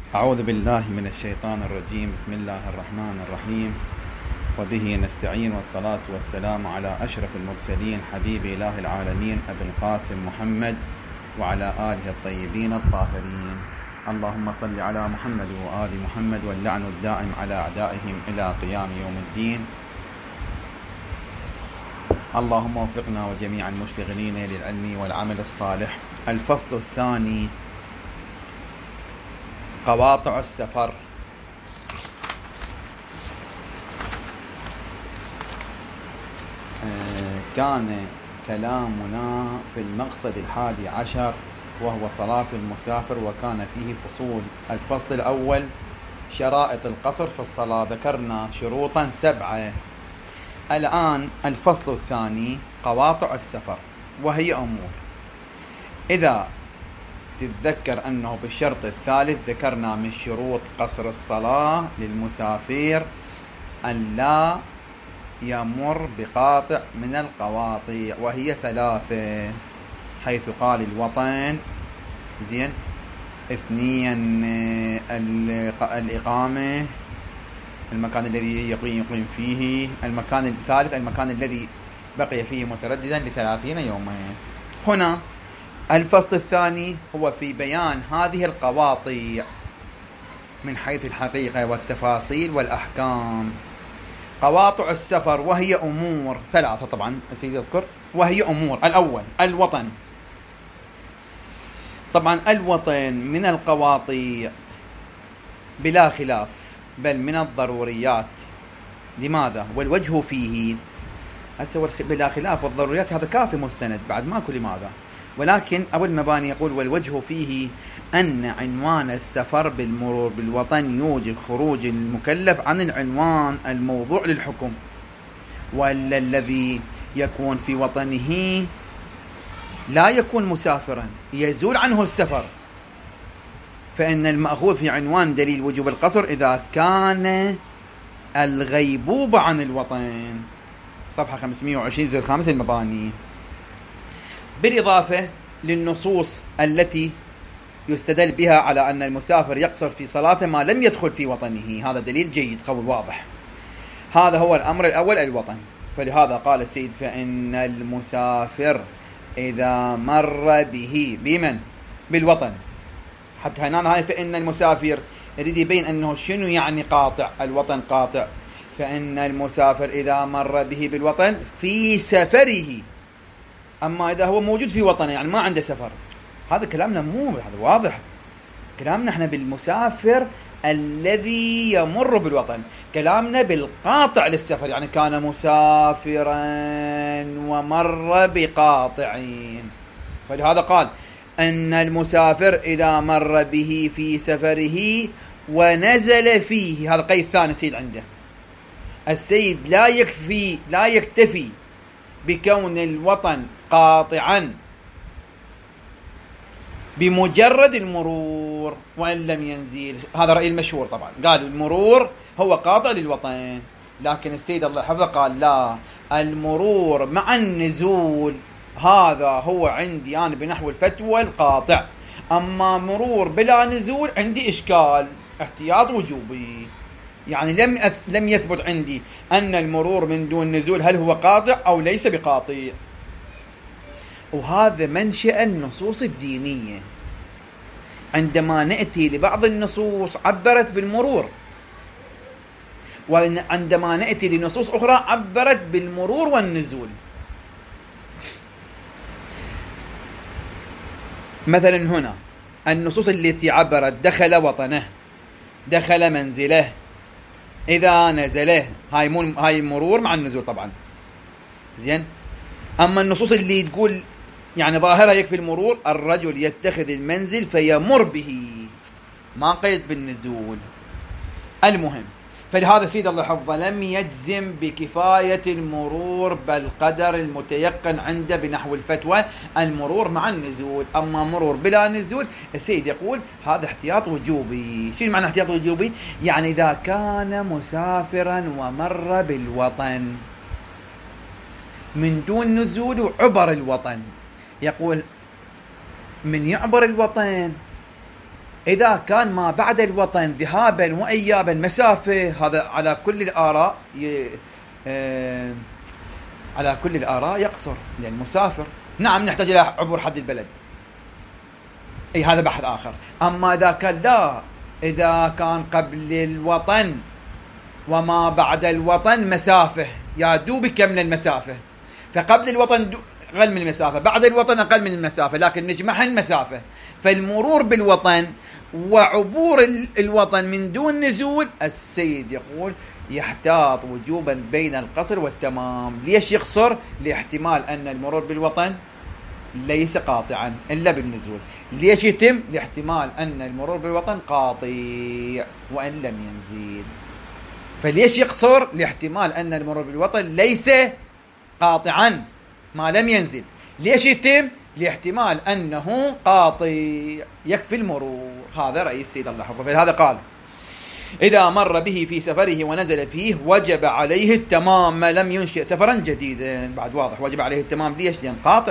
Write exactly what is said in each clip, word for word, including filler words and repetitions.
أعوذ بالله من الشيطان الرجيم. بسم الله الرحمن الرحيم، وبه نستعين، والصلاة والسلام على أشرف المرسلين حبيب إله العالمين أبي القاسم محمد وعلى آله الطيبين الطاهرين. اللهم صل على محمد وآل محمد، واللعن الدائم على أعدائهم إلى قيام يوم الدين. اللهم وفقنا وجميع المشتغلين للعلم والعمل الصالح. الفصل الثاني: قواطع السفر. كان كلامنا في المقصد الحادي عشر وهو صلاة المسافر، وكان فيه فصول. الفصل الأول: شرائط القصر في الصلاة، ذكرنا شروطا سبعة. الآن الفصل الثاني: قواطع السفر، وهي أمور. إذا تتذكر أنه بالشرط الثالث ذكرنا من شروط قصر الصلاة للمسافر أن لا يمر بقاطع من القواطع، وهي ثلاثة، حيث قال الوطن، زين، اثنين الإقامة، المكان الذي يقيم يقيم فيه، المكان الثالث المكان الذي بقي فيه مترددا لثلاثين يوما. هنا الفصل الثاني هو في بيان هذه القواطع من حيث الحقيقة والتفاصيل والأحكام. قواطع السفر وهي أمور ثلاثة، طبعا أسيد يذكر، وهي أمور. الأول الوطن. طبعا الوطن من القواطع بلا خلاف، بل من الضروريات. لماذا؟ والوجه فيه هسه بلا خلاف، والضروريات هذا كافي مستند، بعد ماكو لماذا. ولكن أبو المباني يقول: والوجه فيه أن عنوان السفر بالمرور بالوطن يوجب خروج المكلف عن العنوان الموضوع للحكم، وإلا الذي يكون في وطنه لا يكون مسافرا، يزول عنه السفر. فإن المأخوذ في عنوان دليل وجوب القصر إذا كان الغيبوبة عن الوطن. صفحة خمسمائة وعشرين جزء الخامس المباني. بالإضافة للنصوص التي يستدل بها على أن المسافر يقصر في صلاة ما لم يدخل في وطنه، هذا دليل جيد قوي واضح. هذا هو الأمر الأول، الوطن. فلهذا قال السيد: فإن المسافر إذا مر به بمن؟ بالوطن. حتى هنا هاي فإن المسافر يريد يبين أنه شنو يعني قاطع، الوطن قاطع. فإن المسافر إذا مر به بالوطن في سفره، أما إذا هو موجود في وطنه يعني ما عنده سفر، هذا كلامنا مو هذا واضح. كلامنا احنا بالمسافر الذي يمر بالوطن، كلامنا بالقاطع للسفر، يعني كان مسافرا ومر بقاطعين. فلهذا قال أن المسافر إذا مر به في سفره ونزل فيه، هذا قيد ثاني السيد عنده. السيد لا يكفي لا يكتفي بكون الوطن قاطعا بمجرد المرور وإن لم ينزل، هذا رأي المشهور. طبعا قال المرور هو قاطع للوطن، لكن السيد الله حفظه قال لا، المرور مع النزول هذا هو عندي أنا بنحو الفتوى القاطع، أما مرور بلا نزول عندي إشكال، احتياط وجوبي. يعني لم لم يثبت عندي أن المرور من دون نزول هل هو قاطع أو ليس بقاطع. وهذا منشأ النصوص الدينية. عندما نأتي لبعض النصوص عبرت بالمرور، وعندما نأتي لنصوص أخرى عبرت بالمرور والنزول. مثلا هنا النصوص التي عبرت دخل وطنه، دخل منزله، إذا نزله، هاي مو هاي مرور مع النزول طبعا، زين. أما النصوص اللي تقول يعني ظاهرها يكفي المرور، الرجل يتخذ المنزل فيمر به، ما قيد بالنزول. المهم، فلهذا سيد الله حفظه لم يجزم بكفاية المرور، بل قدر المتيقن عنده بنحو الفتوى المرور مع النزول. أما مرور بلا نزول السيد يقول هذا احتياط وجوبي. شو معنى احتياط وجوبي؟ يعني إذا كان مسافرا ومر بالوطن من دون نزول وعبر الوطن، يقول من يعبر الوطن إذا كان ما بعد الوطن ذهابا وإيابا مسافة، هذا على كل الآراء ي... آه... على كل الآراء يقصر للمسافر. نعم نحتاج إلى عبور حد البلد، أي هذا بحث آخر. أما إذا كان لا، إذا كان قبل الوطن وما بعد الوطن مسافة، يا دوب كم المسافة، فقبل الوطن أقل من المسافة، بعد الوطن أقل من المسافة، لكن نجمعهن مسافة. فالمرور بالوطن وعبور الوطن من دون نزول، السيد يقول يحتاط وجوبا بين القصر والتمام. ليش يقصر؟ لاحتمال أن المرور بالوطن ليس قاطعا إلا بالنزول. ليش يتم؟ لاحتمال أن المرور بالوطن قاطع وإن لم ينزل. فليش يقصر؟ لاحتمال أن المرور بالوطن ليس قاطعا ما لم ينزل. ليش يتم؟ لاحتمال أنه قاطع يكفي المرور. هذا رأي السيد الله حفظه. فلهذا قال إذا مر به في سفره ونزل فيه وجب عليه التمام ما لم ينشئ سفرا جديدا. بعد واضح وجب عليه التمام. ليش؟ لأن قاطع.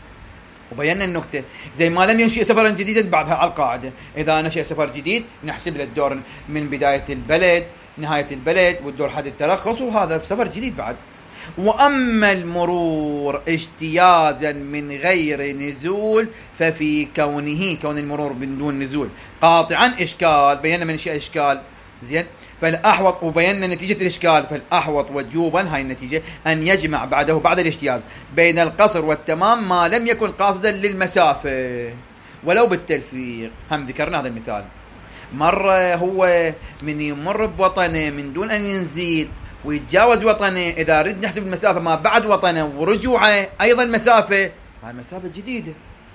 وبينا النكتة زي ما لم ينشئ سفرا جديدا بعدها على القاعدة. إذا نشأ سفر جديد نحسب له الدور من بداية البلد نهاية البلد والدور حد الترخص، وهذا سفر جديد بعد. وأما المرور اجتيازا من غير نزول ففي كونه كون المرور من دون نزول قاطعا إشكال. بينا من شيء إشكال زين. فالأحوط وبينا نتيجة الإشكال، فالأحوط وجوبا هاي النتيجة أن يجمع بعده بعد الاجتياز بين القصر والتمام ما لم يكن قاصدا للمسافة ولو بالتلفيق. هم ذكرنا هذا المثال مرة، هو من يمر بوطنه من دون أن ينزل ويتجاوز وطنه، إذا رد نحسب المسافة ما بعد وطنه ورجوعه أيضا مسافة، هاي مسافة جديدة،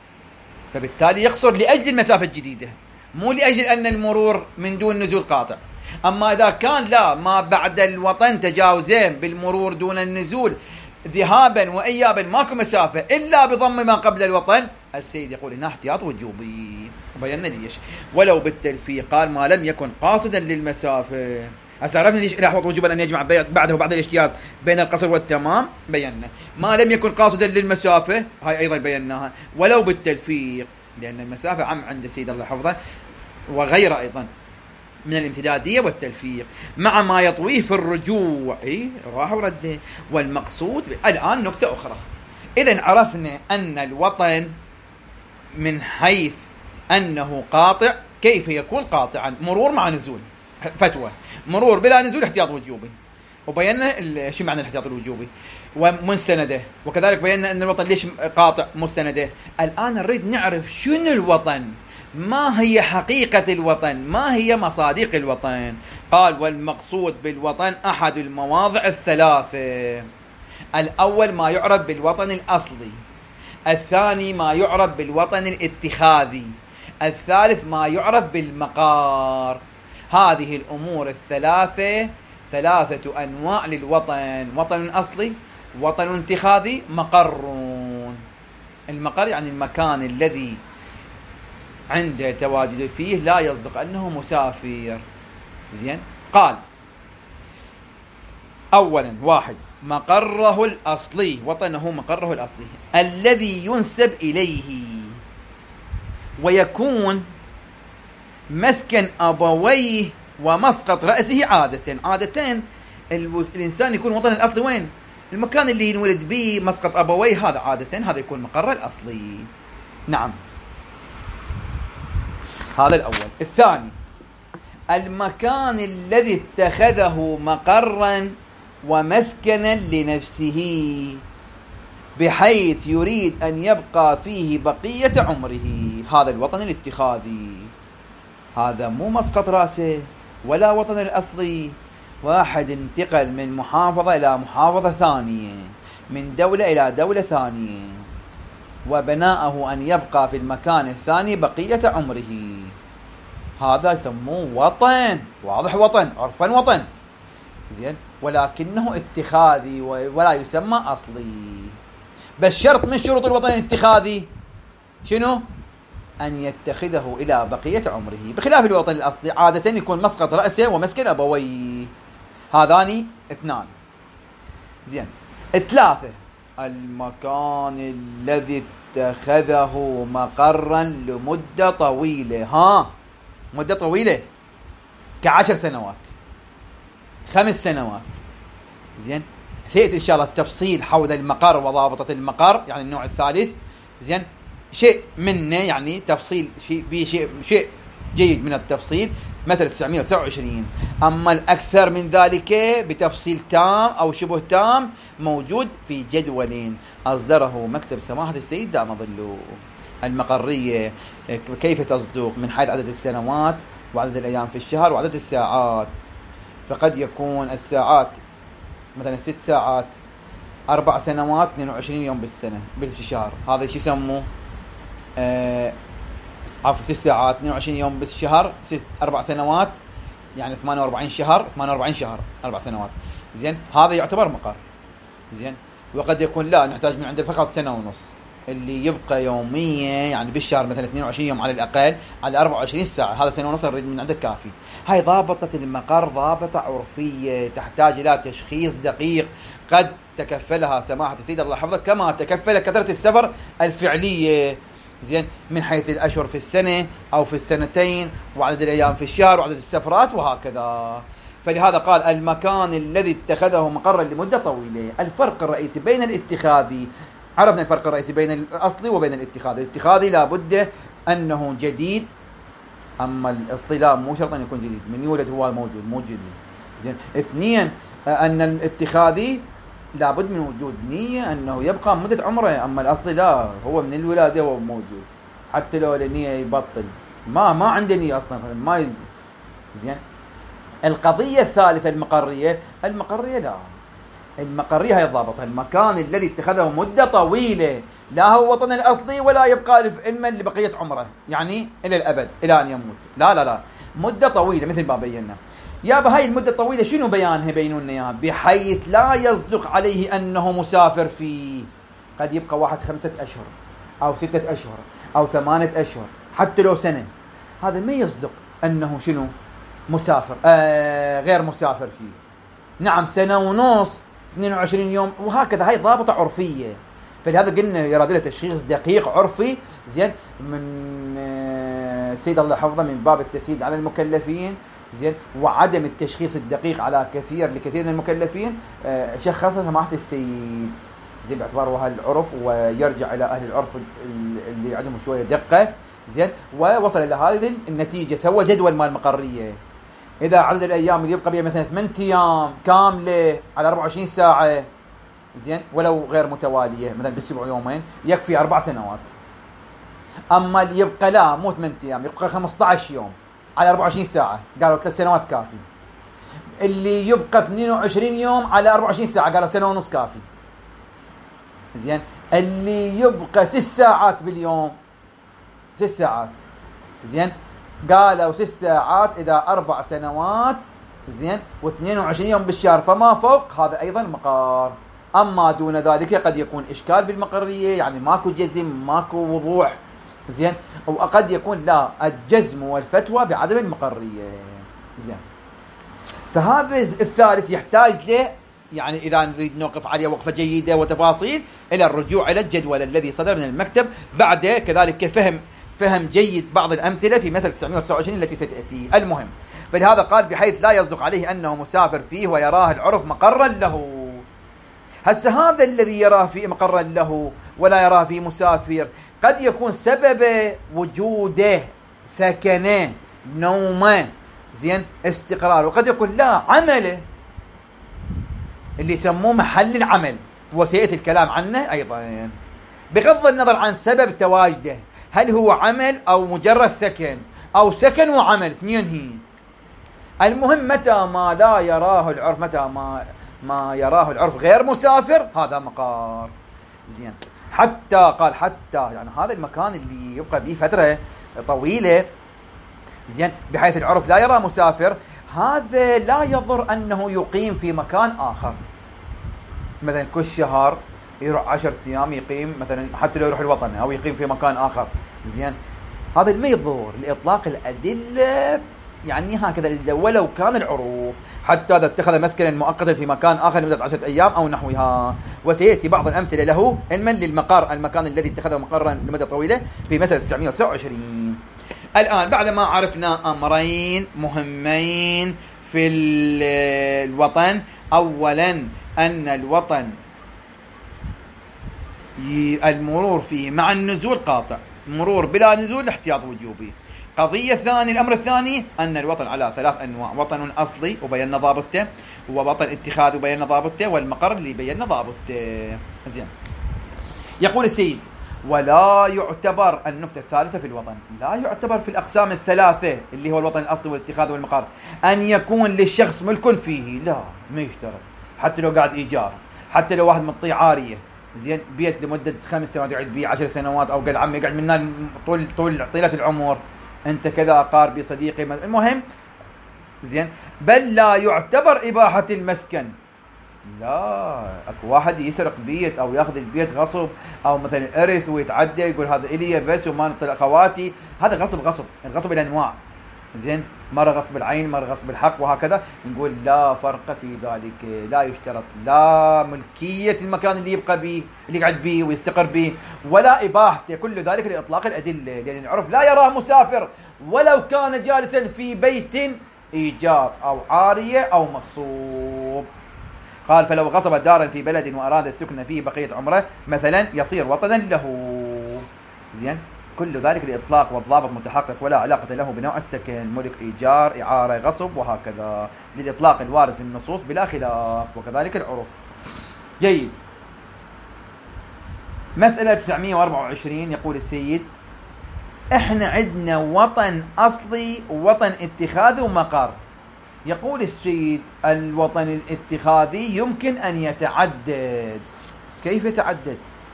فبالتالي يقصر لأجل المسافة الجديدة مو لأجل أن المرور من دون نزول قاطع. أما إذا كان لا، ما بعد الوطن تجاوزين بالمرور دون النزول ذهابا وإيابا ماكو مسافة إلا بضم ما قبل الوطن، السيد يقول هنا احتياط وجوبي. وبينا ليش ولو بالتلفيق. قال ما لم يكن قاصدا للمسافة. هسه عرفنا ليش الاحوط وجوبا ان يجمع بعده بعد الاجتياز بين القصر والتمام. بينا ما لم يكن قاصدا للمسافة، هاي ايضا بيناها، ولو بالتلفيق لان المسافة عم عند السيد الله حفظه وغيره ايضا من الامتدادية والتلفيق مع ما يطويه في الرجوع. اي راح ورده. والمقصود الان نكتة اخرى. اذا عرفنا ان الوطن من حيث انه قاطع كيف يكون قاطعا؟ مرور مع نزول فتوى، مرور بلا نزول احتياط وجوبي، وبينا شو معنى الاحتياط الوجوبي ومستنده، وكذلك بينا ان الوطن ليش قاطع مستنده. الان نريد نعرف شنو الوطن، ما هي حقيقة الوطن، ما هي مصادق الوطن. قال والمقصود بالوطن أحد المواضع الثلاثة. الأول ما يعرف بالوطن الأصلي، الثاني ما يعرف بالوطن الاتخاذي، الثالث ما يعرف بالمقار. هذه الأمور الثلاثة ثلاثة أنواع للوطن: وطن أصلي، وطن اتخاذي، مقر. المقر يعني المكان الذي عند تواجد فيه لا يصدق أنه مسافر. زين. قال أولا واحد مقره الأصلي، وطنه مقره الأصلي الذي ينسب إليه ويكون مسكن أبويه ومسقط رأسه. عادة عادة الإنسان يكون وطن الأصلي وين؟ المكان اللي ينولد به، مسقط أبويه، هذا عادة هذا يكون مقره الأصلي. نعم، هذا الأول. الثاني المكان الذي اتخذه مقرا ومسكنا لنفسه بحيث يريد أن يبقى فيه بقية عمره، هذا الوطن الاتخاذي. هذا مو مسقط رأسه ولا وطن الأصلي. واحد انتقل من محافظة إلى محافظة ثانية، من دولة إلى دولة ثانية، وبناءه أن يبقى في المكان الثاني بقية عمره، هذا يسموه وطن. واضح؟ وطن عرفا وطن. زين. ولكنه اتخاذي ولا يسمى أصلي. بس شرط من شروط الوطن الاتخاذي شنو؟ أن يتخذه إلى بقية عمره، بخلاف الوطن الأصلي عادة يكون مسقط رأسه ومسكن أبويه. هذان اثنان. زين. ثلاثة المكان الذي اتخذه مقرا لمدة طويلة. ها مدة طويلة كعشر سنوات، خمس سنوات. زين، سيأتي إن شاء الله التفصيل حول المقر وضابطة المقر، يعني النوع الثالث. زين، شيء منه يعني تفصيل شيء بشيء شيء جيد من التفصيل، مثلا تسعمائة وتسعة وعشرين. أما الأكثر من ذلك بتفصيل تام أو شبه تام موجود في جدول أصدره مكتب سماحة السيد دام ظله. المقرية كيف تصدق من حيث عدد السنوات وعدد الأيام في الشهر وعدد الساعات. فقد يكون الساعات مثلا ست ساعات، أربع سنوات، اثنين وعشرين يوم بالسنة بالشهر. هذا شو يسموه؟ آه عفوا ست ساعات، اثنين وعشرين يوم بالشهر، ست أربع سنوات، يعني ثمانية وأربعين شهر، ثمانية وأربعين شهر، أربع سنوات. زين، هذا يعتبر مقر. زين، وقد يكون لا نحتاج من عنده فقط سنة ونص، اللي يبقى يوميا يعني بالشهر مثلا اثنين وعشرين يوم على الأقل على أربعة وعشرين ساعة، هذا سنة ونص نريد من عندك كافي. هاي ضابطة المقر، ضابطة عرفية تحتاج إلى تشخيص دقيق قد تكفلها سماحة السيد الله يحفظه، كما تكفل كثرة السفر الفعلية. زين، من حيث الأشهر في السنة أو في السنتين، وعدد الأيام في الشهر، وعدد السفرات، وهكذا. فلهذا قال المكان الذي اتخذه مقرا لمدة طويلة. الفرق الرئيسي بين الاتخاذي، عرفنا الفرق الرئيسي بين الأصلي وبين الاتخاذي. الاتخاذي لابد أنه جديد، أما الأصلي لا، مو شرط أن يكون جديد، من يولد هو موجود مو جديد. زين، اثنين أن الاتخاذي لابد من وجود نية أنه يبقى مدة عمره، أما الأصلي لا، هو من الولادة هو موجود، حتى لو النية يبطل ما ما عنده نية أصلا ما ي... زين. القضية الثالثة المقرية، المقرية لا، المقرية هي الضابطة المكان الذي اتخذه مدة طويلة، لا هو وطن الأصلي ولا يبقى علما لبقية عمره، يعني إلى الأبد إلى أن يموت، لا لا لا، مدة طويلة مثل ما بينا. يا بهاي المدة الطويلة شنو بيانها؟ بينونا اياها بحيث لا يصدق عليه أنه مسافر فيه. قد يبقى واحد خمسة أشهر أو ستة أشهر أو ثمانية أشهر، حتى لو سنة، هذا ما يصدق أنه شنو مسافر، آه غير مسافر فيه. نعم، سنة ونص، اثنين وعشرين يوم، وهكذا. هاي ضابطة عرفية، فلهذا قلنا يراد له تشخيص دقيق عرفي. زين، من السيد الله يحفظه من باب التسهيل على المكلفين. زين، وعدم التشخيص الدقيق على كثير لكثير من المكلفين آه شخصها سماحة السيد. زين، باعتباره اهل العرف، ويرجع الى اهل العرف اللي عندهم شويه دقه. زين، ووصل الى هذه النتيجه، سوى جدول مال المقريه. اذا عدد الايام اللي يبقى بها مثلا ثمانية ايام كامله على أربعة وعشرين ساعه، زين، ولو غير متواليه، مثلا بالاسبوع يومين، يكفي اربع سنوات. اما اللي يبقى لا، مو ثمانية ايام، يبقى خمسة عشر يوم على أربعة وعشرين ساعه، قالوا ثلاث سنوات كافي. اللي يبقى اثنين وعشرين يوم على أربعة وعشرين ساعه، قالوا سنه ونص كافي. زين، اللي يبقى ست ساعات باليوم، ست ساعات، زين، قالوا ست ساعات إذا أربع سنوات، زين، واثنين وعشرين يوم بالشهر فما فوق، هذا أيضا مقار. أما دون ذلك قد يكون إشكال بالمقرية، يعني ماكو جزم، ماكو وضوح. زين، وقد يكون لا، الجزم والفتوى بعدم المقرية. زين، فهذا الثالث يحتاج له، يعني إذا نريد نوقف عليه وقفة جيدة وتفاصيل، إلى الرجوع إلى الجدول الذي صدر من المكتب، بعد كذلك فهم فهم جيد بعض الأمثلة في مسألة تسعمائة وتسعة وعشرين التي ستأتي. المهم، فلهذا قال بحيث لا يصدق عليه أنه مسافر فيه ويراه العرف مقرا له. هسه هذا الذي يراه فيه مقرا له ولا يراه فيه مسافر، قد يكون سبب وجوده سكنه، نومه، زين، استقرار، وقد يكون لا، عمله اللي يسموه محل العمل، وسيأتي الكلام عنه أيضا، بغض النظر عن سبب تواجده، هل هو عمل أو مجرد سكن، أو سكن وعمل، اثنين هي. المهم متى ما لا يراه العرف، متى ما ما يراه العرف غير مسافر، هذا مقار. زين، حتى قال حتى يعني هذا المكان اللي يبقى به فترة طويلة، زين، بحيث العرف لا يرى مسافر، هذا لا يضر أنه يقيم في مكان آخر، مثلا كل شهر يروح عشرة أيام يقيم مثلا، حتى لو يروح الوطن أو يقيم في مكان آخر. زين، هذا ما يضر لإطلاق الأدلة، يعني هكذا ولو كان العروف، حتى إذا اتخذ مسكنا مؤقتا في مكان آخر لمدة عشرة أيام أو نحوها. وسيأتي بعض الأمثلة له علما للمقر، المكان الذي اتخذه مقرا لمدة طويلة، في مسألة تسعمائة وتسعة وعشرين. الآن بعد ما عرفنا أمرين مهمين في الوطن، أولا أن الوطن المرور فيه مع النزول قاطع، مرور بلا نزول احتياط وجوبي. قضية ثانية، الأمر الثاني أن الوطن على ثلاث أنواع: وطن أصلي وبينا ضابطته، ووطن اتخاذي وبينا ضابطته، والمقر اللي بينا ضابطته. زين. يقول السيد: ولا يعتبر، النقطة الثالثة في الوطن، لا يعتبر في الأقسام الثلاثة اللي هو الوطن الأصلي والاتخاذ والمقر أن يكون للشخص ملك فيه، لا ما يشترط، حتى لو قاعد إيجار، حتى لو واحد مطيع عارية، زين، بيت لمدة خمس سنوات يقعد بيه، عشر سنوات، أو قال عمي يقعد منا طول طول طيلة العمر، أنت كذا قاربي صديقي، المهم، زين. بل لا يعتبر إباحة المسكن، لا، اكو واحد يسرق بيت او ياخذ البيت غصب، او مثلا ارث ويتعدى يقول هذا الي بس وما نطلع اخواتي، هذا غصب. غصب الغصب الى انواع، زين، مره غصب العين، مره غصب الحق، وهكذا. نقول لا فرق في ذلك، لا يشترط لا ملكيه المكان اللي يبقى به، اللي يقعد به ويستقر به، ولا اباحته، كل ذلك لاطلاق الادله، لان العرف لا يراه مسافر ولو كان جالسا في بيت ايجار او عاريه او مغصوب. قال: فلو غصب دارا في بلد وأراد السكن فيه بقية عمره مثلا يصير وطنا له. زين، كل ذلك لإطلاق والضابط متحقق، ولا علاقة له بنوع السكن، ملك، إيجار، إعارة، غصب، وهكذا، للإطلاق الوارد في النصوص بلا خلاف، وكذلك العرف. جيد. مسألة تسعمائة وأربعة وعشرين. يقول السيد: إحنا عندنا وطن أصلي ووطن اتخاذي ومقر. يقول السيد: الوطن الاتخاذي يمكن أن يتعدد. كيف يتعدد؟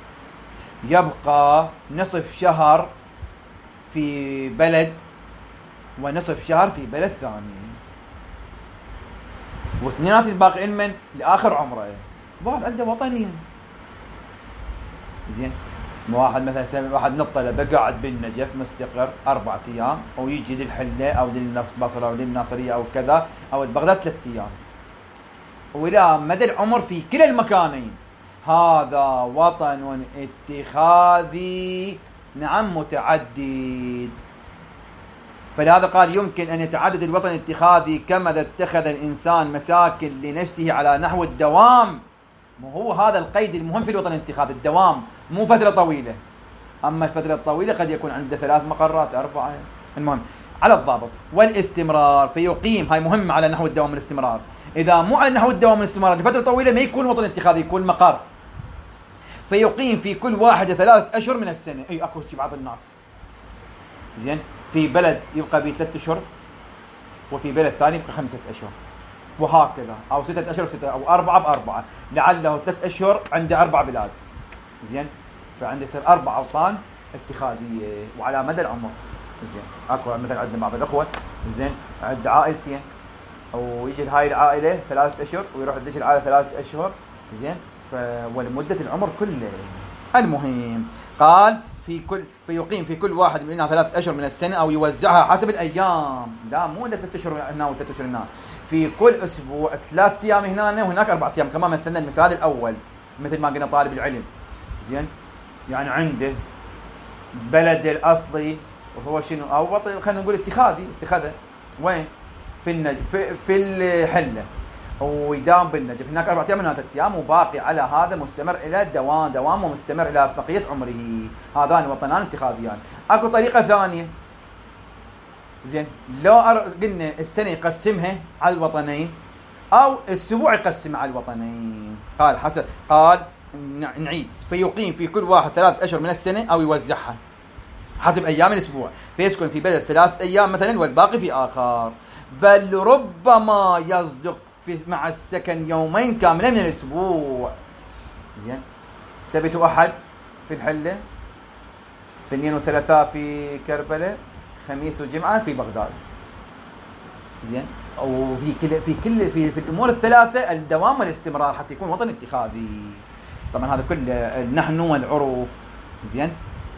يبقى نصف شهر في بلد ونصف شهر في بلد ثاني، واثنينات الباقيين من لآخر عمره، واحد عنده وطنيا. زين، واحد مثلا واحد من الطلبة قاعد بالنجف مستقر أربعة أيام، أو يجي للحلة أو للبصرة أو للناصرية أو كذا أو البغداد ثلاثة أيام، وإلى مدى العمر في كلا المكانين. هذا وطن اتخاذي، نعم، متعدد. فلهذا قال: يمكن أن يتعدد الوطن الاتخاذي كما إذا اتخذ الإنسان مساكن لنفسه على نحو الدوام. هو هذا القيد المهم في الوطن الاتخاذي، الدوام، مو فترة طويلة. أما الفترة الطويلة قد يكون عنده ثلاث مقرات، أربعة، المهم على الضابط. والاستمرار، فيقيم، هاي مهمة على نحو الدوام والاستمرار. إذا مو على نحو الدوام والاستمرار لفترة طويلة ما يكون وطن اتخاذي، يكون مقر. فيقيم في كل واحدة ثلاثة أشهر من السنة. أي أكو بعض الناس، زين، في بلد يبقى به ثلاثة أشهر، وفي بلد ثاني يبقى خمسة أشهر، وهكذا، أو ستة أشهر ستة، أو أربعة بأربعة، لعله ثلاثة أشهر عنده أربع بلاد، زين، فعنده يصير أربع أوطان اتخاذية وعلى مدى العمر. زين، أكو مثلا عندنا بعض الأخوة، زين، عنده عائلتين، أو يجي هاي العائلة ثلاثة أشهر ويروح يدش العائلة ثلاثة أشهر، زين، فولمدة العمر كله. المهم قال: في كل فيقيم في كل واحد منها ثلاثة أشهر من السنة، أو يوزعها حسب الأيام، لا مو إلا ستة أشهر هنا وستة أشهر هنا، في كل أسبوع ثلاث أيام هنا وهناك أربعة أيام. كما مثلنا المثال الأول مثل ما قلنا طالب العلم، زين، يعني عنده بلد الأصلي وهو شنو، أو وطن خلينا نقول اتخاذي، اتخاذه وين؟ في النجف، في, في الحلة، ويدام بالنجف، هناك أربعة أيام هنا ثلاث أيام، وباقي على هذا مستمر إلى الدوام، دوام ومستمر إلى بقية عمره. هذان وطنان اتخاذيان. أكو طريقة ثانية، زين، لو قلنا السنة يقسمها على الوطنين، أو الأسبوع يقسمها على الوطنين. قال حسب، قال نعيد: فيقيم في كل واحد ثلاث أشهر من السنة، أو يوزعها حسب أيام الأسبوع، فيسكن في بلد ثلاث أيام مثلا والباقي في آخر. بل ربما يصدق في مع السكن يومين كاملين من الأسبوع، زين، سبت وأحد في الحلة، اثنين وثلاثاء في كربلاء، خميس وجمعة في بغداد، زين، أو في كل في كل في, في الأمور الثلاثة الدوام والاستمرار حتى يكون وطن اتخاذي. طبعا هذا كله نحن والعروف، زين.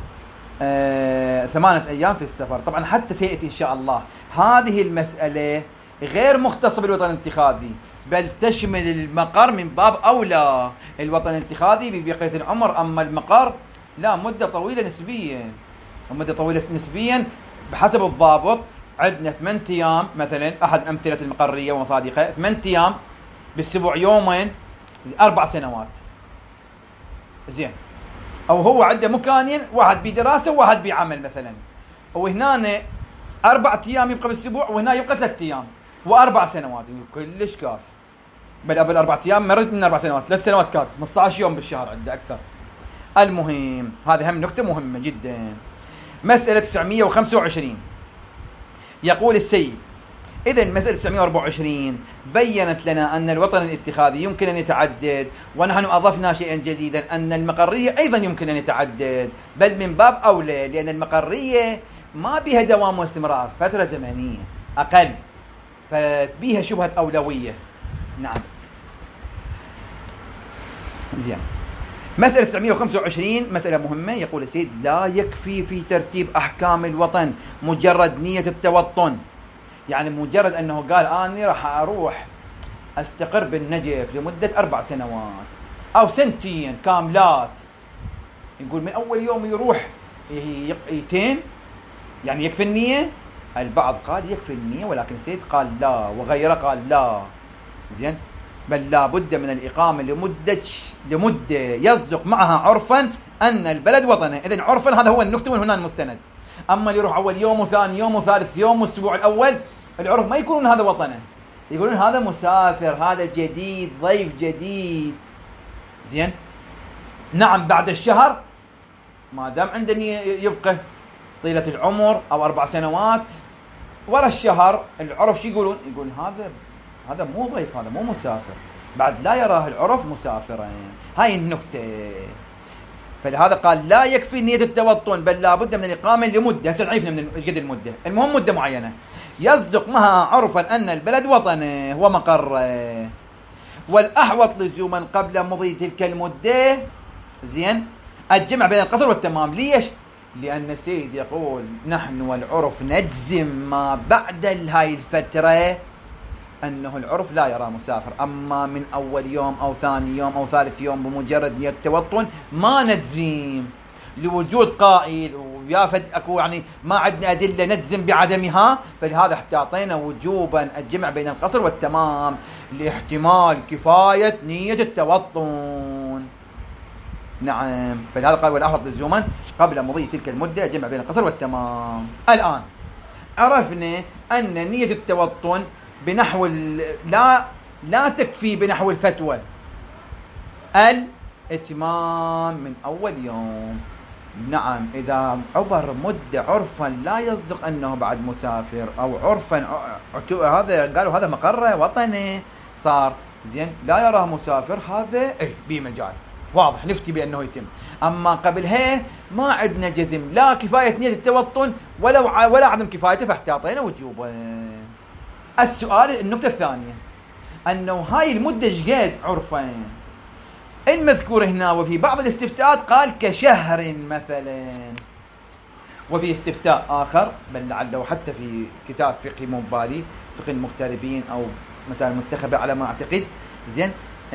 آه، ثمانية أيام في السفر. طبعا حتى سيأتي إن شاء الله هذه المسألة غير مختصة بالوطن الاتخاذي، بل تشمل المقر من باب أولى. الوطن الاتخاذي ببقية العمر، أما المقر لا، مدة طويلة نسبيا، ومدة طويلة نسبيا بحسب الضابط عندنا ثمانية أيام مثلا، أحد أمثلة المقرية ومصادقها، ثمانية أيام بالأسبوع يومين، أربع سنوات. زين، أو هو عنده مكانين، واحد بدراسة وواحد بعمل مثلا، وهنا أربعة أيام يبقى بالأسبوع وهنا يبقى ثلاثة أيام وأربع سنوات، كلش كاف. بل قبل أربعة أيام مرت من أربع سنوات، ثلاث سنوات كاف، خمسة عشر يوم بالشهر عنده أكثر. المهم هذه هم نكتة مهمة جدا. مسألة تسعمائة وخمسة وعشرين يقول السيد: إذا المسألة تسعمائة وأربعة وعشرين بيّنت لنا أن الوطن الاتخاذي يمكن أن يتعدد، ونحن أضفنا شيئا جديدا أن المقرية أيضا يمكن أن يتعدد، بل من باب أولى، لأن المقرية ما بها دوام واستمرار، فترة زمنية أقل، فبيها شبهة أولوية. نعم. زين. مسألة تسعمائة وخمسة وعشرين مسألة مهمة. يقول السيد: لا يكفي في ترتيب أحكام الوطن مجرد نية التوطن. يعني مجرد أنه قال أنا راح أروح أستقر بالنجف لمدة أربع سنوات أو سنتين كاملات، يقول من أول يوم يروح يتين، يعني يكفي النية؟ البعض قال يكفي النية، ولكن السيد قال لا، وغيره قال لا. زين، بل لا بد من الإقامة لمدة لمدة يصدق معها عرفا أن البلد وطنه. إذن عرفا هذا هو النكتة، من هنا المستند. أما اللي يروح أول يوم وثاني يوم وثالث يوم والأسبوع الأول، العرف ما يقولون هذا وطنه، يقولون هذا مسافر، هذا جديد، ضيف جديد. زين. نعم، بعد الشهر ما دام عندنا يبقى طيلة العمر أو أربع سنوات، ورا الشهر العرف شو يقولون؟ يقول هذا هذا مو ضيف، هذا مو مسافر، بعد لا يراه العرف مسافرا. هاي النكتة. فلهذا قال لا يكفي نية التوطن، بل لا بد من الإقامة لمدة. هسه عرفنا من ايش قد المدة، المهم مدة معينة يصدق معها عرفا أن البلد وطنه ومقره، والأحوط لزوما قبل مضي تلك المدة. زين، الجمع بين القصر والتمام. ليش؟ لأن السيد يقول نحن والعرف نجزم ما بعد هاي الفترة أنه العرف لا يرى مسافر، أما من أول يوم أو ثاني يوم أو ثالث يوم بمجرد نية التوطن ما نجزم، لوجود قائد ويافد أكو، يعني ما عندنا أدلة نجزم بعدمها. فلهذا حتى أعطينا وجوبا الجمع بين القصر والتمام لاحتمال كفاية نية التوطن. نعم، فلهذا قال والأحوط لزوما قبل مضي تلك المدة الجمع بين القصر والتمام. الآن عرفنا أن نية التوطن بنحو لا لا تكفي بنحو الفتوى، الاتمام من أول يوم. نعم، إذا عبر مدة عرفا لا يصدق أنه بعد مسافر، أو عرفا هذا قالوا هذا مقره وطنه صار، زين، لا يراه مسافر، هذا إيه بيه مجال واضح نفتي بأنه يتم. أما قبلها ما عندنا جزم، لا كفاية نية التوطن ولا ولا عدم كفايته، فاحتاطينا وجوبا. السؤال النقطة الثانية أنه هاي المدة شقد عرفا؟ المذكور هنا وفي بعض الاستفتاءات قال كشهر مثلا، وفي استفتاء آخر بل لعله حتى في كتاب فقه مبالي، فقه المغتربين أو مثلا المنتخبة على ما أعتقد، زين،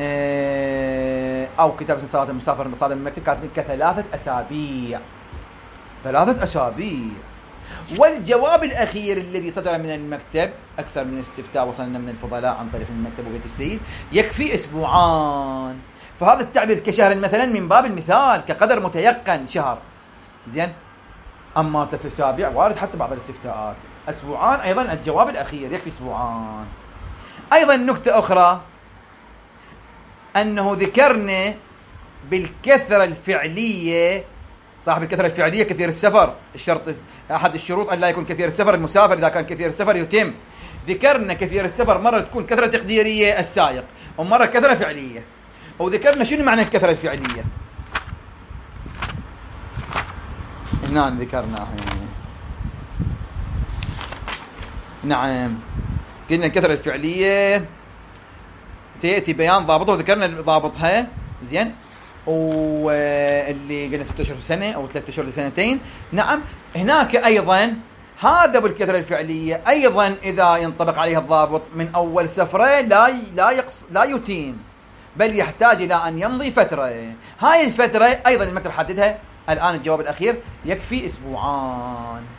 أو كتاب اسمه صلاة المسافر المصادر من المكتب، كاتبين كثلاثة أسابيع، ثلاثة أسابيع. والجواب الأخير الذي صدر من المكتب، أكثر من استفتاء وصلنا من الفضلاء عن طريق المكتب وبيت السيد، يكفي أسبوعان. فهذا التعبير كشهر مثلا من باب المثال، كقدر متيقن شهر، زين. أما ثلاثة أسابيع وارد حتى بعض الاستفتاءات، أسبوعان أيضا الجواب الأخير يكفي أسبوعان. أيضا نكتة أخرى أنه ذكرنا بالكثرة الفعلية، صاحب الكثرة الفعلية كثير السفر، الشرط أحد الشروط أن لا يكون كثير السفر المسافر، إذا كان كثير السفر يتم. ذكرنا كثير السفر مرة تكون كثرة تقديرية السائق، ومرة كثرة فعلية. وذكرنا شنو معنى الكثرة الفعلية، هنا ذكرناها. نعم، قلنا الكثرة الفعلية سيأتي بيان ضابطه، وذكرنا ضابطها، زين، واللي قلنا ستة أشهر سنة أو ثلاثة أشهر لسنتين. نعم، هناك أيضا هذا بالكثرة الفعلية أيضا إذا ينطبق عليها الضابط من أول سفرة لا لا يقص لا يتيم، بل يحتاج إلى أن يمضي فترة. هاي الفترة أيضا المكتب حددها. الآن الجواب الأخير يكفي أسبوعان.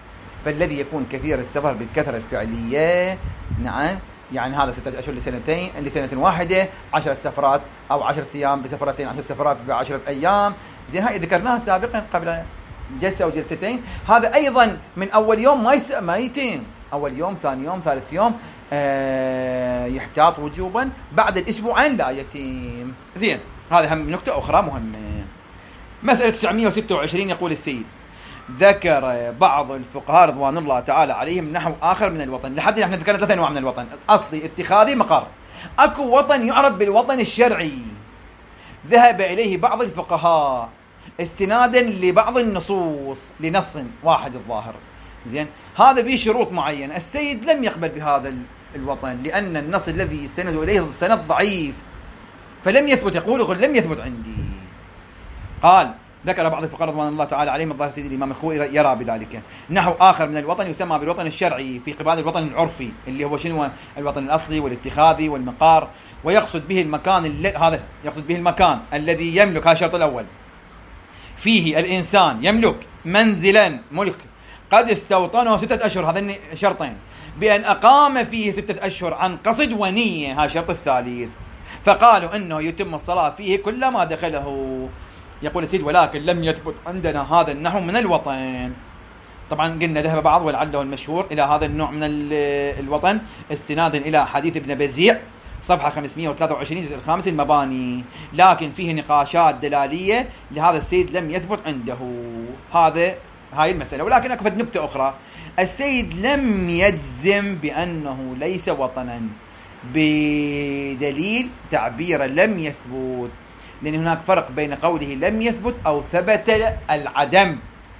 فالذي يكون كثير السفر بالكثرة الفعلية نعم يعني هذا ستة أشهر لسنتين لسنة واحدة، عشر سفرات أو عشرة أيام بسفرتين، عشر سفرات بعشرة أيام. زين هاي ذكرناها سابقا قبل جلسة أو جلستين. هذا أيضا من أول يوم ما يس... ما يتم، أول يوم ثاني يوم ثالث يوم آه يحتاط وجوبا، بعد الأسبوعين لا يتم. زين هذا هم نقطة أخرى مهمة. مسألة تسعمائة وستة وعشرين يقول السيد: ذكر بعض الفقهاء رضوان الله تعالى عليهم نحو آخر من الوطن. لحد نحن ذكرنا ثلاث أنواع من الوطن: أصلي، اتخاذي، مقر. أكو وطن يعرف بالوطن الشرعي ذهب إليه بعض الفقهاء استنادا لبعض النصوص لنص واحد الظاهر. زين هذا به شروط معينة. السيد لم يقبل بهذا الوطن لأن النص الذي يستند إليه سند ضعيف فلم يثبت. يقول يقول لم يثبت عندي. قال: ذكر بعض الفقهاء رضوان الله تعالى عليهم الظاهر سيدي الإمام الخوئي يرى بذلك نحو آخر من الوطن يسمى بالوطن الشرعي في قبال الوطن العرفي اللي هو شنو؟ الوطن الأصلي والاتخاذي والمقار. ويقصد به المكان اللي هذا يقصد به المكان الذي يملك، هذا الشرط الأول، فيه الإنسان يملك منزلا ملك قد استوطنه ستة أشهر، هذين شرطين، بأن أقام فيه ستة أشهر عن قصد ونية، هذا الشرط الثالث. فقالوا أنه يتم الصلاة فيه كلما دخله. يقول السيد: ولكن لم يثبت عندنا هذا النحو من الوطن. طبعا قلنا ذهب بعض ولعله المشهور إلى هذا النوع من الوطن استنادا إلى حديث ابن بزيع صفحة خمسمائة وثلاثة وعشرين جزء الخامس المباني، لكن فيه نقاشات دلالية لهذا السيد لم يثبت عنده هذا هاي المسألة. ولكن أكفت نكتة أخرى: السيد لم يجزم بأنه ليس وطنا بدليل تعبير لم يثبت، لأن هناك فرق بين قوله لم يثبت أو ثبت العدم.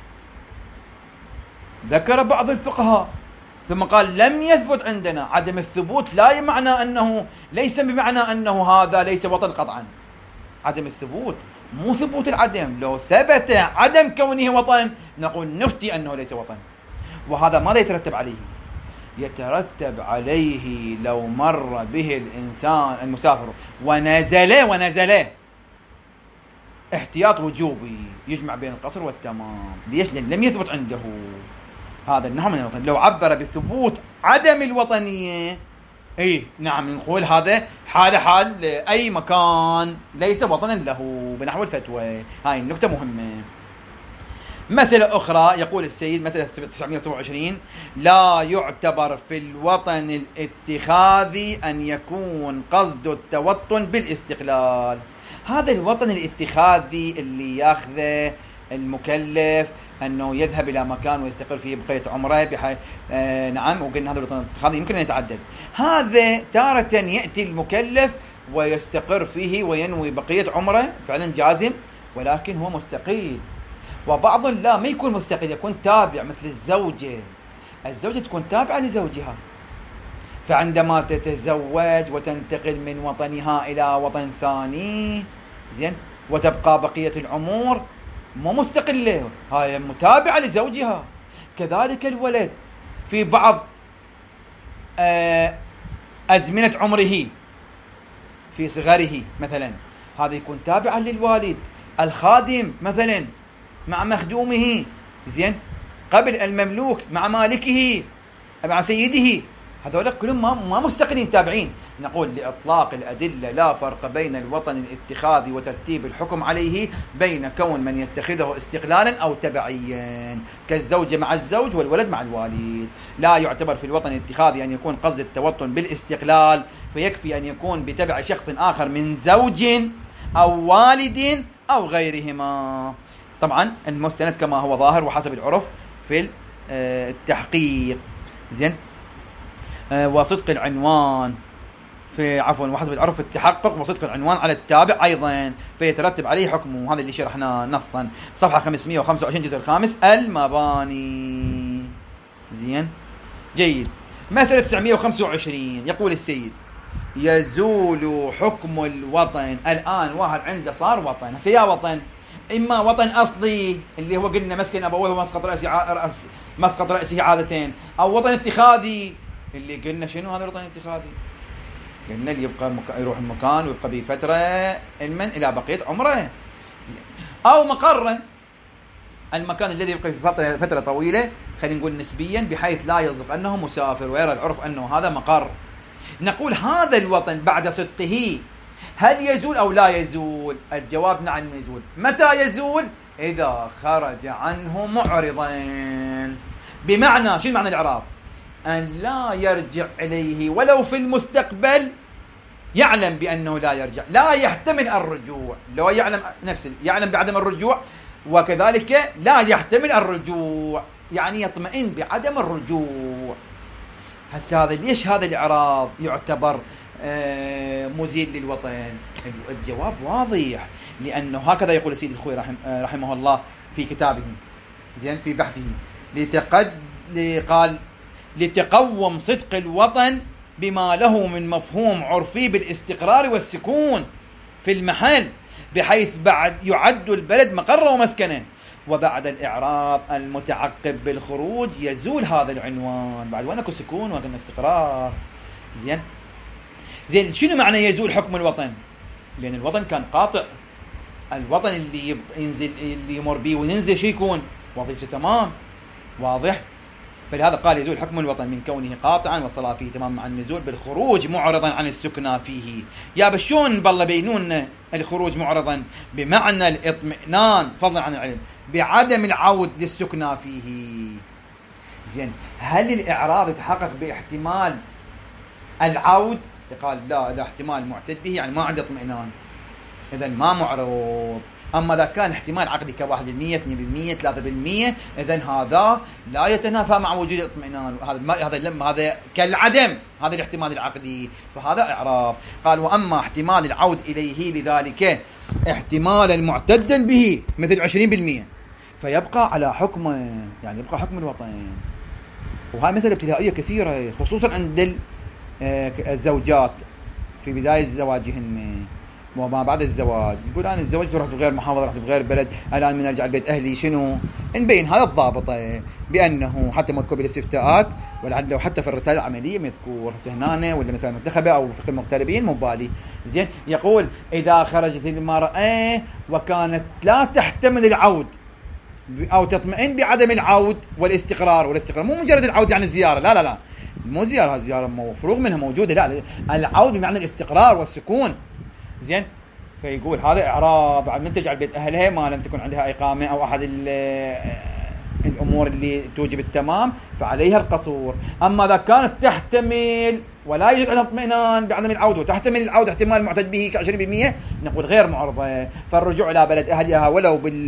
ذكر بعض الفقهاء ثم قال لم يثبت عندنا. عدم الثبوت لا معنى أنه ليس بمعنى أنه هذا ليس وطن قطعا. عدم الثبوت مو ثبوت العدم. لو ثبت عدم كونه وطن نقول نفتي أنه ليس وطن. وهذا ماذا يترتب عليه؟ يترتب عليه لو مر به الإنسان المسافر ونزل ونزل احتياط وجوبي يجمع بين القصر والتمام. ليش؟ لأن لم يثبت عنده هذا النوع من الوطن. لو عبر بثبوت عدم الوطنية اي نعم نقول هذا حال حال أي مكان ليس وطنا له بنحو الفتوى. هاي النقطة مهمة. مسألة أخرى يقول السيد مسألة تسعمائة وسبعة وعشرين: لا يعتبر في الوطن الاتخاذي أن يكون قصد التوطن بالاستقلال. هذا الوطن الاتخاذي اللي ياخذه المكلف أنه يذهب إلى مكان ويستقر فيه بقية عمره بحي... آه نعم وقلنا هذا الوطن الاتخاذي يمكن أن يتعدد. هذا تارة يأتي المكلف ويستقر فيه وينوي بقية عمره فعلا جازم، ولكن هو مستقيل. وبعض لا ما يكون مستقل، يكون تابع مثل الزوجة. الزوجة تكون تابعة لزوجها، فعندما تتزوج وتنتقل من وطنها إلى وطن ثاني زين وتبقى بقية العمر مو مستقلة، هاي متابعة لزوجها. كذلك الولد في بعض أزمنة عمره في صغره مثلا هذا يكون تابعا للوالد. الخادم مثلا مع مخدومه زين قبل المملوك مع مالكه مع سيده، هذول كلهم ما ما مستقلين تابعين. نقول لإطلاق الأدلة لا فرق بين الوطن الاتخاذي وترتيب الحكم عليه بين كون من يتخذه استقلالا أو تبعيا كالزوجة مع الزوج والولد مع الوالد. لا يعتبر في الوطن الاتخاذي أن يكون قصد التوطن بالاستقلال، فيكفي أن يكون بتبع شخص آخر من زوج أو والد أو غيرهما. طبعا المستند كما هو ظاهر وحسب العرف في التحقيق زين وصدق العنوان في عفوا وحسب العرف التحقق وصدق العنوان على التابع أيضا فيترتب عليه حكمه. هذا اللي شرحناه نصا صفحة خمسمائة وخمسة وعشرين جزء الخامس المباني. زين جيد. مسألة تسعمائة وخمسة وعشرين يقول السيد: يزول حكم الوطن. الآن واحد عنده صار وطن، هسه يا وطن إما وطن أصلي اللي هو قلنا مسكن أبويه ومسقط رأسه رأس مسقط رأسه عادتين، أو وطن اتخاذي اللي قلنا شنو هذا الوطن الاتخاذي؟ قلنا اللي يبقى المك... يروح المكان ويبقى به فترة من إلى بقية عمره، أو مقره المكان الذي يبقى في فترة فترة طويلة خلينا نقول نسبيا، بحيث لا يصدق أنه مسافر ويرى العرف أنه هذا مقر. نقول هذا الوطن بعد صدقه هل يزول أو لا يزول؟ الجواب نعم يزول. متى يزول؟ إذا خرج عنه معرضا. بمعنى شو معنى الإعراض؟ أن لا يرجع إليه ولو في المستقبل، يعلم بأنه لا يرجع، لا يحتمل الرجوع، لو يعلم نفسه يعلم بعدم الرجوع، وكذلك لا يحتمل الرجوع، يعني يطمئن بعدم الرجوع. هسه هذا ليش هذا الإعراض يعتبر آه مزيل للوطن؟ الجواب واضح، لأنه هكذا يقول سيد الخوي رحم آه رحمه الله في كتابه، زين، في بحثه، لتقد قال لتقوم صدق الوطن بما له من مفهوم عرفي بالاستقرار والسكون في المحل، بحيث بعد يعد البلد مقر ومسكنه، وبعد الإعراض المتعقب بالخروج يزول هذا العنوان. بعد وين اكو سكون وين استقرار. زين زين شنو معنى يزول حكم الوطن؟ لأن الوطن كان قاطع. الوطن اللي ينزل اللي يمر به وينزل شو يكون؟ وظيفته تمام، واضح. فلهذا قال يزول حكم الوطن من كونه قاطعا والصلاة فيه تمام مع النزول بالخروج معرضا عن السكنى فيه. يا بشون بالله بينون الخروج معرضا بمعنى الاطمئنان فضلا عن العلم بعدم العود للسكنى فيه. زين، هل الإعراض يتحقق باحتمال العود؟ قال لا، إذا احتمال معتد به يعني ما عنده اطمئنان، إذا ما معرض. أما إذا كان احتمال عقلي كواحد بالمية اثنين بالمية ثلاثة بالمية، إذن هذا لا يتنافى مع وجود الاطمئنان. هذا هذا لم هذا كالعدم، هذا الاحتمال العقلي، فهذا إعراض. قال وأما احتمال العود إليه لذلك احتمالا معتدا به مثل عشرين بالمية فيبقى على حكمه، يعني يبقى حكم الوطن. وهاي مسألة ابتدائية كثيرة، خصوصا عند الزوجات في بداية زواجهن وما بعد الزواج. يقول أنا الزواج رحت بغير محافظة، رحت بغير بلد، الآن من أرجع البيت أهلي شنو؟ نبين هذا الضابطة بأنه حتى مذكور بالاستفتاءات والعدل، لو حتى في الرسالة العملية مذكور هنا ولا مثلا منتخبة أو فقه المغتربين مبالي. زين، يقول إذا خرجت المرأة وكانت لا تحتمل العود أو تطمئن بعدم العود والاستقرار. والاستقرار مو مجرد العود يعني زيارة، لا لا لا، مو زيارة، زيارة مفروغ منها موجودة، لا، العود بمعنى الاستقرار والسكون. زين، فيقول هذا إعراض بعد من ترجع البيت أهلها ما لم تكن عندها إقامة أو أحد الأمور اللي توجب التمام فعليها القصور. أما إذا كانت تحتمل ولا يوجد عندها اطمئنان بعدم العودة وتحتمل العودة احتمال معتد به كعشرين بالمية، نقول غير معرضة. فالرجوع إلى بلد أهلها ولو بال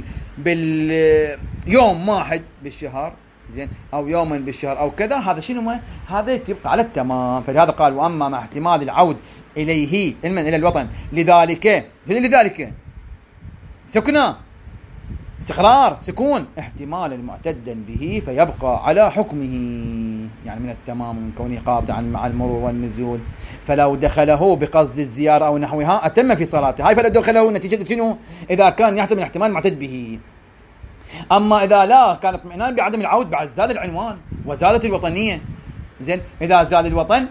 باليوم واحد بالشهر، زين، أو يوما بالشهر أو كذا، هذا شنو ما هذا تبقى على التمام. فلهذا قال وأما مع احتمال العود إليه علما إلى الوطن لذلك لذلك سكنى استقرار سكون احتمالا معتدا به فيبقى على حكمه، يعني من التمام من كونه قاطعا مع المرور والنزول. فلو دخله بقصد الزيارة أو نحوها أتم في صلاته. هاي فلو دخله نتيجة شنو؟ إذا كان يحتمل احتمال معتد به. أما إذا لا كان اطمئنان بعدم العود بعد زاد العنوان وزادت الوطنية. زين، إذا زاد الوطن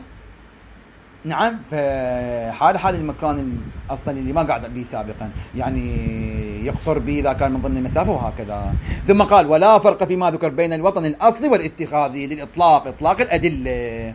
نعم فحال حال المكان أصلا اللي ما قاعد به سابقا، يعني يقصر به إذا كان من ضمن المسافة وهكذا. ثم قال ولا فرق فيما ذكر بين الوطن الأصلي والاتخاذي للإطلاق إطلاق الأدلة.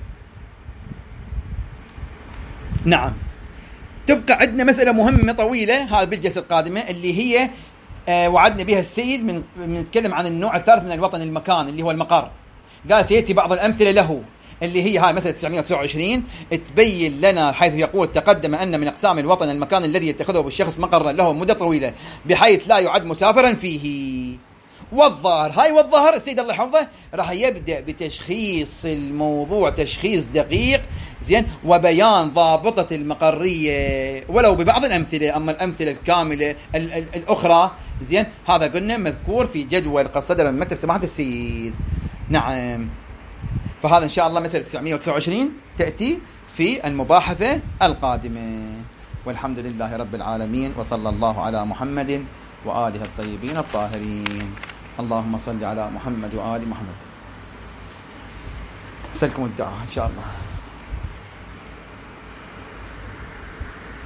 نعم، تبقى عندنا مسألة مهمة طويلة هذا بالجلسة القادمة اللي هي آه وعدنا بها السيد من نتكلم عن النوع الثالث من الوطن المكان اللي هو المقر. قال سيأتي بعض الأمثلة له اللي هي هاي مسألة تسعمائة وتسعة وعشرين تبين لنا، حيث يقول تقدم أن من أقسام الوطن المكان الذي يتخذه بالشخص مقرا له مدة طويلة بحيث لا يعد مسافرا فيه. والظاهر هاي والظاهر السيد الله يحفظه راح يبدأ بتشخيص الموضوع تشخيص دقيق، زين، وبيان ضابطة المقرية ولو ببعض الأمثلة. أما الأمثلة الكاملة ال- ال- الأخرى، زين، هذا قلنا مذكور في جدول قد صدر من مكتب سماحة السيد. نعم، فهذا إن شاء الله مسألة تسعمائة وتسعة وعشرين تأتي في المباحثة القادمة. والحمد لله رب العالمين، وصلى الله على محمد وآله الطيبين الطاهرين. اللهم صل على محمد وآل محمد. سلكم الدعاء إن شاء الله.